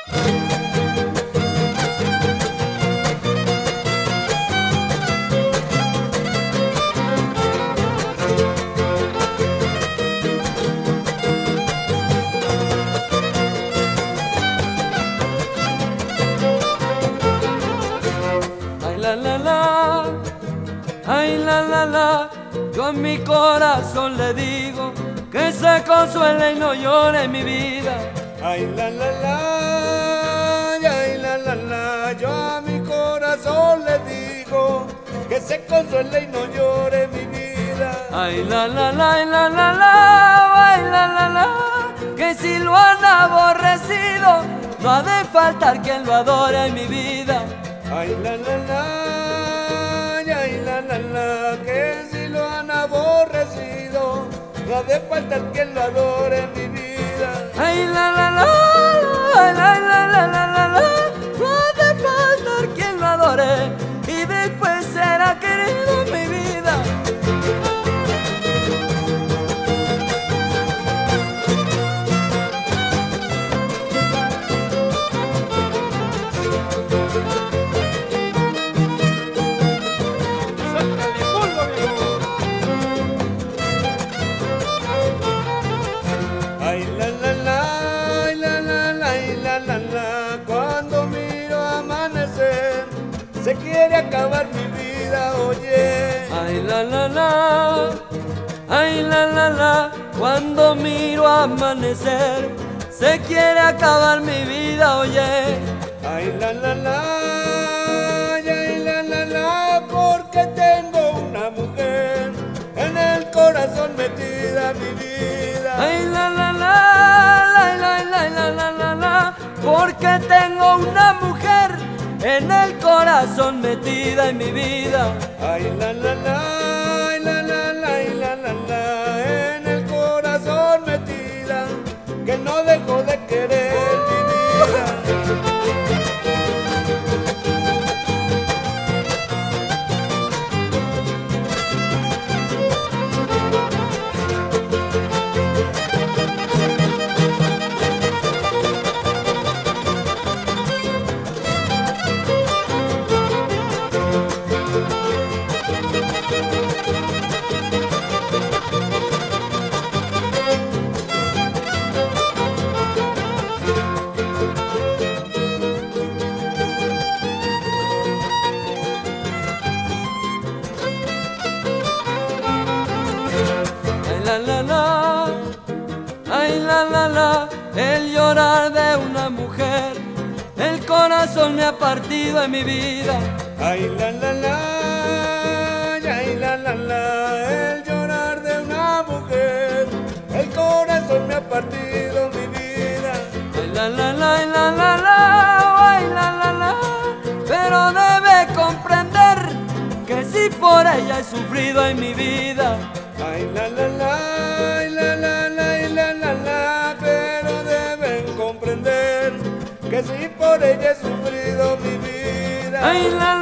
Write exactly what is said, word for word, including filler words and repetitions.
La la la, ay la la la, yo a mi corazón le digo que se consuele y no llore mi vida. Ay la la la, ay la la la, yo a mi corazón le digo que se consuele y no llore mi vida. Ay la la la, ay la la la, ay la la la, que si lo han aborrecido no ha de faltar quien lo adore en mi vida. Ay la la la, ay la la la, que si lo han aborrecido no ha de faltar quien lo adore en mi vida. Ay la la la, ay la la la la la la, no ha de faltar quien lo adore y después será querido en mi vida. Ay la la la, ay la la la, ay la la la, cuando miro amanecer se quiere acabar mi vida, oye. Ay la la la, ay la la la, cuando miro amanecer se quiere acabar mi vida, oye. Ay la la la, ay la la la, porque tengo una mujer en el corazón metida mi vida. Ay la la la, la la la la la la la, porque tengo una mujer en el corazón metida en mi vida. Ay la la la, ay la la la, ay la la la, en el corazón metida que no dejo de querer mi vida. Ay la la la, ay la la la, el llorar de una mujer, el corazón me ha partido en mi vida. Ay la la la, ay la la la, el llorar de una mujer, el corazón me ha partido mi vida. Ay la la la, ay la la la, ay la la la, pero debe comprender que si por ella he sufrido en mi vida. Ay la la la, ay la la la, ay la la la, pero deben comprender que si por ella he sufrido mi vida. Ay la